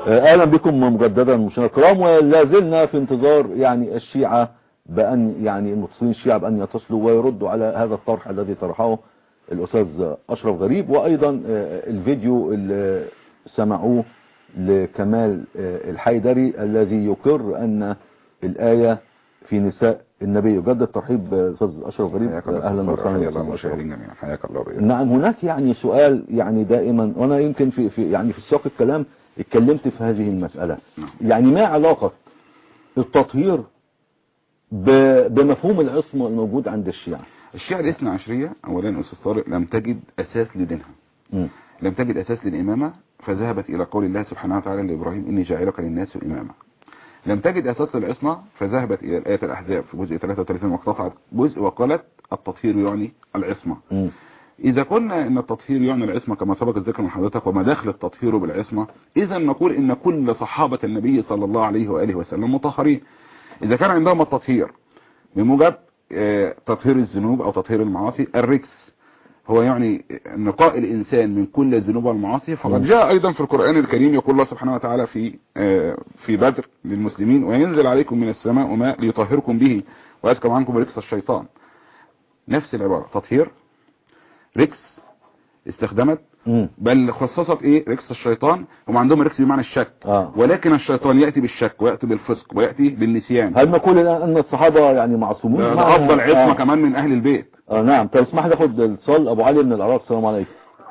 اهلا بكم مجددا مشاهدينا الكرام، ولا زلنا في انتظار يعني الشيعة بأن يعني المتصلين الشيعة بأن يتصلوا ويردوا على هذا الطرح الذي طرحه الأستاذ أشرف غريب، وأيضا الفيديو اللي سمعوه لكمال الحيدري الذي يقر أن الآية في نساء النبي. يجدد ترحيب أستاذ أشرف غريب، أهلا وسهلا. حياك الله. نعم، هناك يعني سؤال يعني دائما، وأنا يمكن في سياق الكلام اتكلمت في هذه المسألة. يعني ما علاقة التطهير بمفهوم العصمة الموجود عند الشيعة؟ الشيعة الاثنى عشرية اولا أستاذ طارق لم تجد اساس لدينها، لم تجد اساس للامامة، فذهبت الى قول الله سبحانه وتعالى لابراهيم اني جاعلك للناس اماما. لم تجد اساس للعصمة، فذهبت الى آية الاحزاب في جزء 33 واقتطعت جزء وقالت التطهير يعني العصمة. إذا قلنا إن التطهير يعني العصمة كما سبق الذكر من حضرتك وما دخل التطهير بالعصمة، إذا نقول إن كل صحابة النبي صلى الله عليه وآله وسلم مطهرين. إذا كان عندهم التطهير بموجب تطهير الذنوب أو تطهير المعاصي، الركس هو يعني نقاء الإنسان من كل الذنوب والمعاصي، فقد جاء أيضا في القرآن الكريم يقول الله سبحانه وتعالى في بدر للمسلمين وينزل عليكم من السماء ماء ليطهركم به ويذكر عنكم ركس الشيطان. نفس العبارة، تطهير، ركس استخدمت، بل خصصت ايه ركس الشيطان. هم عندهم ركس بمعنى الشك، ولكن الشيطان يأتي بالشك ويأتي بالفسق ويأتي بالنسيان. هل نقول ان الصحابة يعني معصومون؟ ده افضل عصمة كمان من اهل البيت. نعم. طيب اسمح لي اخد اتصال. ابو علي من العراق، السلام عليكم.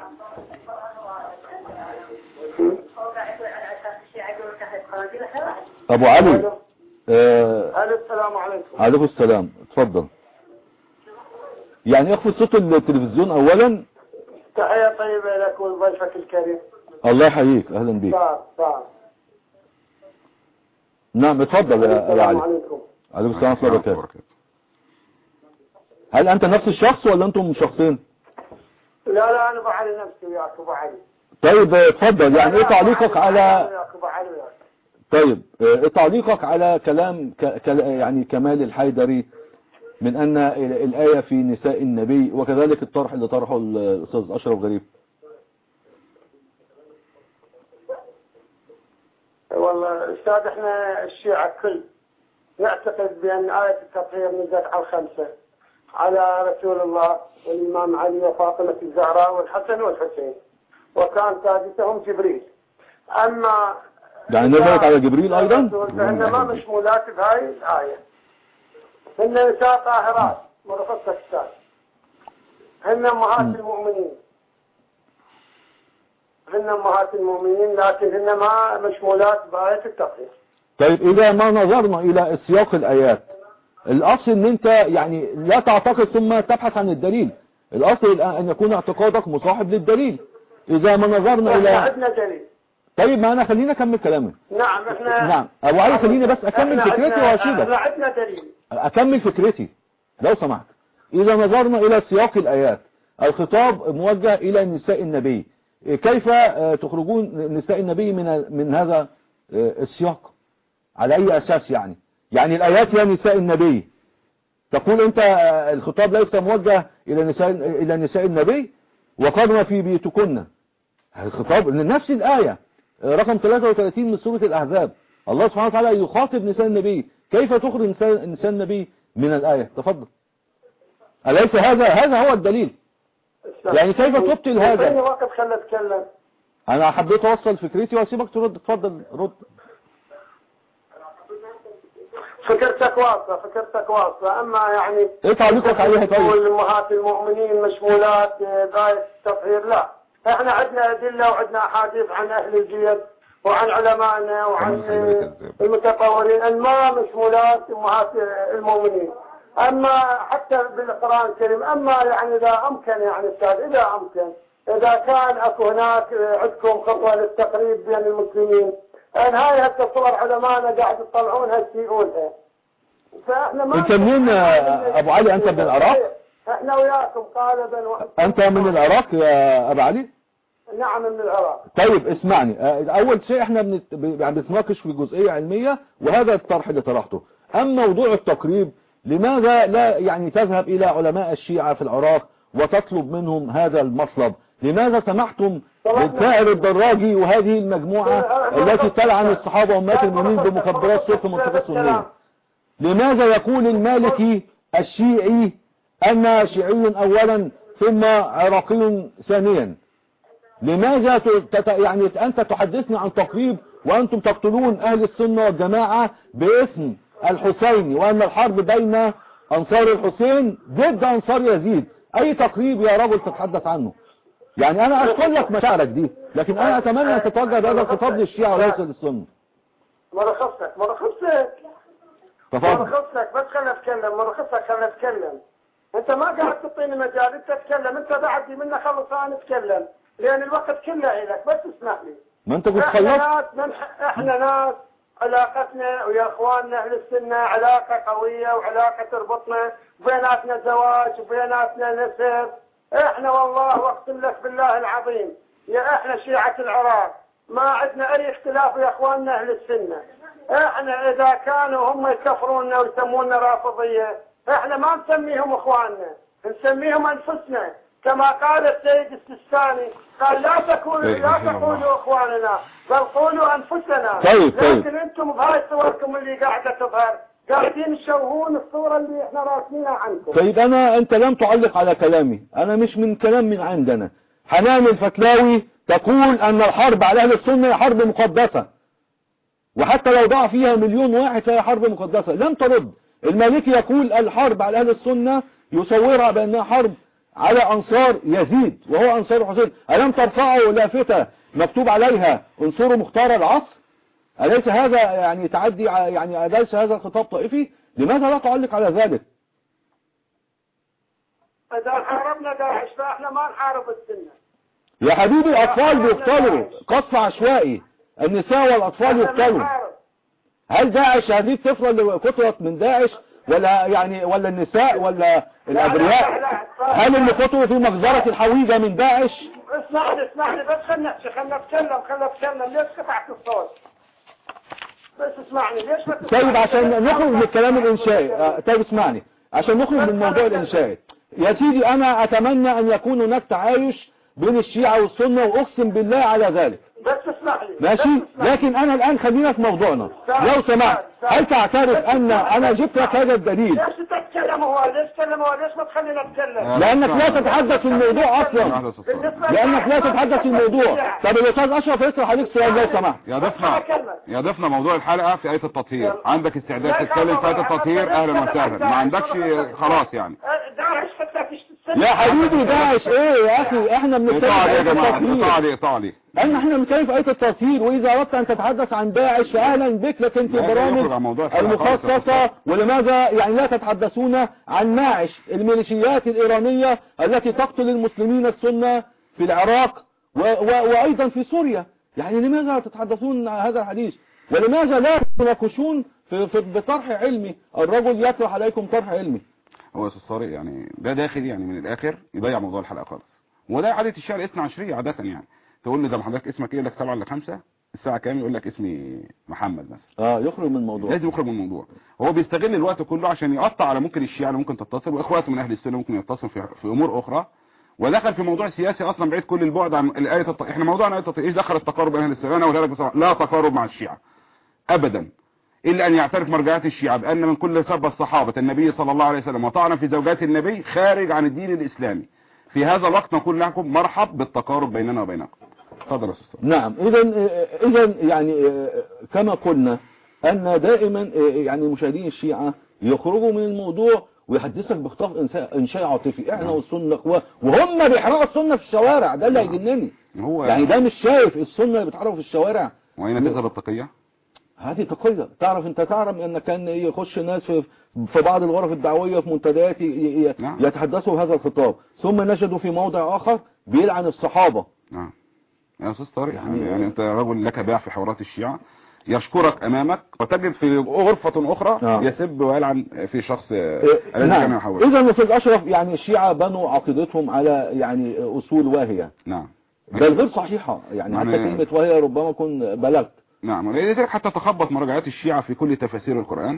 ابو علي. السلام عليكم. عليكم السلام، اتفضل. يعني اخفض صوت التلفزيون اولا. تحية طيبة لك ولضيفك الكريم. الله يحييك، اهلا بيك. نعم اتفضل يا ابو علي. السلام عليكم. عليكم السلام ورحمة الله وبركاته. هل انت نفس الشخص ولا انتم شخصين؟ لا انا ابو علي نفسي وياك ابو علي. طيب اتفضل. يعني ايه تعليقك على طيب ايه تعليقك على كلام يعني كمال الحيدري من ان الآية في نساء النبي، وكذلك الطرح اللي طرحه الأستاذ أشرف غريب؟ والله أستاذ احنا الشيعة كل نعتقد بأن آية التطهير نزلت على الخمسة، على رسول الله والإمام علي وفاطمة الزهراء والحسن والحسين، وكان سادسهم جبريل. أما يعني نزلت على جبريل أيضا؟ فإن ما مشمولات بهاي الآية. هن نساء طاهرات مرخصة السادس، هن أمهات المؤمنين، هن أمهات المؤمنين، لكن هن ما مشمولات بآية التطهير. طيب إذا ما نظرنا إلى سياق الآيات، الأصل أن أنت يعني لا تعتقد ثم تبحث عن الدليل. الأصل أن يكون اعتقادك مصاحب للدليل. إذا ما نظرنا إلى عندنا دليل. طيب ما أنا خليني أكمل كلامي. نعم احنا نعم أبو علي خليني بس أكمل فكرتي وأشيدك. احنا عندنا دليل. أكمل فكرتي لو سمحت. إذا نظرنا إلى سياق الآيات، الخطاب موجه إلى نساء النبي، كيف تخرجون نساء النبي من هذا السياق؟ على أي أساس يعني؟ يعني الآيات يا نساء النبي، تقول أنت الخطاب ليس موجه إلى نساء النبي وقرن في بيوتكن. الخطاب نفس الآية رقم 33 من سورة الأحزاب، الله سبحانه وتعالى يخاطب نساء النبي، كيف تخرج نساء النبي من الآية؟ تفضل. أليس هذا هو الدليل؟ يعني كيف تبطل هذا؟ أي وقت خلنا أتكلم. أنا حبيت أوصل فكرتي وأسيبك ترد. تفضل رد. فكرتك واصلة أما يعني إيه تعليقك عليها؟ طيب أمهات المؤمنين مشمولات بآية التطهير، لا احنا عندنا أدلة وعندنا أحاديث عن أهل الجيل وعن علمائنا وعن المتطورين أن ما مشمولات أمهات المؤمنين. أما حتى بالقرآن الكريم، أما يعني إذا أمكن يعني أستاذ إذا أمكن إذا كان أكو هناك عندكم خطوة للتقريب بين المسلمين، أن هاي الصور علمائنا قاعد يطلعونها يسيئونها. فإحنا ما أنت منين أبو علي؟ أنت من العراق؟ إحنا وياكم قالبا أنت من العراق يا أبو علي؟ نعم من العراق. طيب اسمعني، أول شيء احنا بنتناقش في جزئية علمية وهذا الطرح اللي طرحته. أما موضوع التقريب، لماذا لا يعني تذهب إلى علماء الشيعة في العراق وتطلب منهم هذا المطلب؟ لماذا سمحتم للثائر الدراجي وهذه المجموعة التي تلعن الصحابة وأمهات المؤمنين بمخدرات صوت المنطقة السنية؟ لماذا يقول المالكي الشيعي أن شيعي أولا ثم عراقي ثانيا؟ لماذا يعني أنت تحدثني عن تقريب وأنتم تقتلون أهل السنة والجماعة باسم الحسين، وأن الحرب بين أنصار الحسين ضد أنصار يزيد؟ أي تقريب يا رجل تتحدث عنه؟ يعني أنا أشكر لك مشاعرك دي، لكن أنا أتمنى أن تتوجه هذا الخطاب للشيعة وليس للسنة. مرخصك بس خلنا اتكلم. انت ما قاعد تعطيني مجال، انت تتكلم، انت بعدي منا خلص انا اتكلم لان الوقت كله لك، بس اسمح لي. ما انت قلت خلصت. احنا ناس علاقتنا ويا اخواننا اهل السنه علاقه قويه وعلاقه تربطنا، بيناتنا زواج وبيناتنا نسب. احنا والله واقسم لك بالله العظيم يا احنا شيعة العراق ما عندنا اي اختلاف يا اخواننا اهل السنه. احنا اذا كانوا هم يكفروننا ويسمونا رافضيه، احنا ما نسميهم اخواننا، نسميهم انفسنا، كما قال السيد السيستاني قال لا تقولوا اخواننا بل قولوا انفسنا. لكن انتم بهاي صوركم اللي قاعده تظهر قاعدين تشوهون الصوره اللي احنا راسمينها عنكم. طيب انت لم تعلق على كلامي، انا مش من كلام من عندنا. حنان الفتلاوي تقول ان الحرب على اهل السنه هي حرب مقدسه، وحتى لو ضاع فيها مليون واحد فهي حرب مقدسه. لم ترد. المالكي يقول الحرب على اهل السنه يصورها بانها حرب على انصار يزيد وهو انصار الحسين. الم ترفعوا لافتة مكتوب عليها انصروا مختار العصر؟ أليس هذا يعني تعدي، يعني أليس هذا خطاب طائفي؟ لماذا لا تعلق على ذلك؟ إذا حاربنا داعش فإحنا ما نحارب السنة يا حبيبي. الأطفال بيقتلوا قصف عشوائي، النساء والأطفال يقتلوا. هل داعش هذه الطفلة اللي قتلت من داعش ولا النساء ولا الأبرياء؟ هل اللي قتلوا في مجزرة الحويجة من داعش؟ اسمح لي بس خلنا اتكلم. ليش قطعت الصوت؟ بس اسمعني ليش ما طيب عشان نخرج من الكلام الإنشائي. طيب اسمعني عشان نخرج من الموضوع الإنشائي. يا سيدي أنا أتمنى أن يكون هناك تعايش بين الشيعة والسنة وأقسم بالله على ذلك. بس اسمح لي ماشي. لكن أنا الآن خلينا في موضوعنا لو سمحت. هل تعترف أن أنا جبت لك هذا الدليل؟ ليش تتكلم هو؟ ليش ما تخلينا نتكلم؟ لأنك لا تتحدث في الموضوع أصلا. لأنك لا تتحدث في الموضوع. طب الأستاذ أشرف يطرح عليك سؤال لو سمحت. يا ضيفنا موضوع الحلقة في آية التطهير. عندك استعداد تتكلم في آية التطهير أهلا وسهلا، ما عندكش خلاص يعني. يا حبيبي داعش ايه يا اخي؟ احنا بنتكلم في آية التطهير. اقطع احنا بنتكلم في آية التطهير، واذا اردت ان تتحدث عن داعش فاهلا بك، لكن في برامج المخصصة. ولماذا يعني لا تتحدثون عن داعش الميليشيات الإيرانية التي تقتل المسلمين السنة في العراق وأيضا في سوريا؟ يعني لماذا تتحدثون عن هذا الحديث؟ ولماذا لا تناقشون بطرح علمي؟ الرجل يطرح عليكم طرح علمي. هو استاذ طارق يعني ده داخل يعني من الاخر يضيع موضوع الحلقه خالص، وده عاده الشعر الاثنى عشريه عاده. يعني تقول له ده حضرتك اسمك ايه؟ يقول لك 7 ولا 5 الساعه كام؟ يقول لك اسمي محمد مثلا. يخرج من الموضوع، لازم يخرج من الموضوع. هو بيستغل الوقت كله عشان يقطع على ممكن الشيعة اللي ممكن تتصل، واخواته من اهل السنه ممكن يتصل في امور اخرى، ودخل في موضوع سياسي اصلا بعيد كل البعد عن الايه. احنا موضوعنا ايه ايش دخل التقارب بين اهل السنه؟ انا اقول لك بصراحه لا تقارب مع الشيعة ابدا، إلا أن يعترف مرجعات الشيعة بأن من كل سب الصحابة النبي صلى الله عليه وسلم وطعن في زوجات النبي خارج عن الدين الإسلامي. في هذا الوقت نقول لكم مرحب بالتقارب بيننا وبينكم. تفضل يا أستاذ. نعم. إذا يعني كما قلنا أن دائما يعني مشاهدين الشيعة يخرجوا من الموضوع ويحدثك باختلاف إنشاء عاطفي. إحنا والسنة أخوة، وهم بيحرقوا السنة في الشوارع. ده اللي هيجنني. يعني ده مش شايف السنة اللي بيتحرقوا في الشوارع. وأين تذهب التقية؟ هذه تقية. تعرف ان كان يخش ناس في بعض الغرف الدعوية في منتديات يتحدثوا بهذا الخطاب، ثم نجدوا في موضع اخر بيلعن الصحابة. نعم يا استاذ طارق، يعني انت رجل لك باع في حوارات الشيعة، يشكرك امامك وتجد في غرفة اخرى يسب ويلعن في شخص الذي كان يحاول. اذا استاذ اشرف يعني الشيعة بنوا عقيدتهم على يعني اصول واهية. نعم. بل غير صحيحة يعني حتى كلمة واهية ربما كن بلغت. نعم. ولذلك حتى تخبط مراجعات الشيعة في كل تفاسير القرآن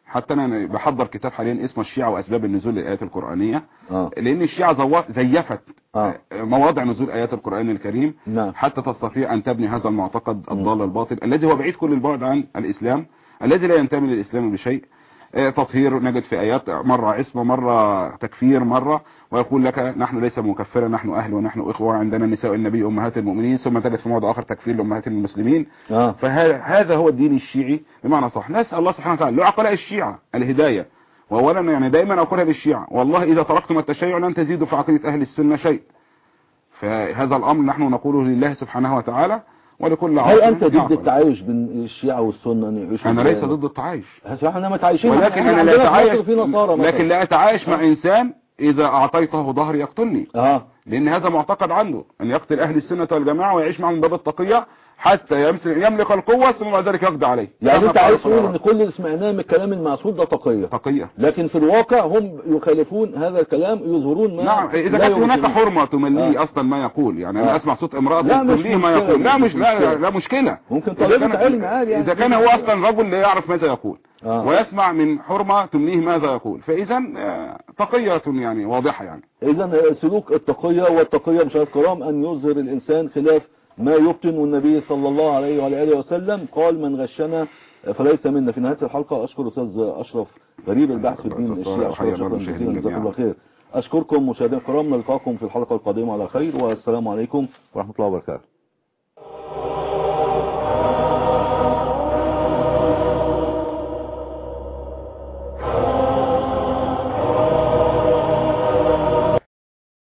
حتى انا بحضر كتاب حاليا اسمه الشيعة واسباب النزول للايات القرآنية. لان الشيعة زيفت مواضع نزول ايات القرآن الكريم. حتى تستطيع ان تبني هذا المعتقد الضال الباطل الذي هو بعيد كل البعد عن الاسلام، الذي لا ينتمي للاسلام بشيء. تطهير نجد في ايات مرة عصمة، مرة تكفير، مرة ويقول لك نحن ليس مكفرا، نحن اهل ونحن اخوة، عندنا نساء النبي امهات المؤمنين، ثم تجد في موضع اخر تكفير لامهات المسلمين. فهذا هو الدين الشيعي بمعنى صح. نسأل الله سبحانه وتعالى لعقلاء الشيعة الهداية. واولا يعني دايما اقولها للشيعة، والله اذا تركتم التشيع لن تزيدوا في عقيدة اهل السنة شيء. فهذا الامر نحن نقوله لله سبحانه وتعالى ولكل عاصم. هل انت ضد التعايش بين الشيعة والسنة؟ انا ليس ضد التعايش، احنا متعايشين، ولكن انا لا اتعايش، لكن لا اتعايش مع انسان اذا اعطيته ظهري يقتلني. لان هذا معتقد عنده ان يقتل اهل السنة والجماعة ويعيش معهم باب التقية حتى يملك القوة ثم بعد ذلك يقضي عليه. يعني انت عايز تقول ان كل اللي سمعناه من الكلام المعسول ده تقية، لكن في الواقع هم يخالفون هذا الكلام، يظهرون ما نعم. اذا كانت هناك حرمة تمليه اصلا ما يقول، يعني انا اسمع صوت امرأة تمليه ما يقول، لا مشكلة. ممكن طالبة علم عادي يعني. اذا كان هو اصلا رجل لا يعرف ماذا يقول ويسمع من حرمة تمليه ماذا يقول، فاذا تقية يعني واضحة. يعني اذا سلوك التقية والتقية مشاهد الكرام ان يظهر الانسان خلاف ما يبطن. والنبي صلى الله عليه وعلى آله وسلم قال من غشنا فليس منا. في نهاية الحلقة أشكر أستاذ أشرف غريب البحث في الدين الشيعي، شكرا جزيلا، جزاكم الله خير. أشكركم مشاهدينا الكرام، نلقاكم في الحلقة القادمة على خير، والسلام عليكم ورحمة الله وبركاته.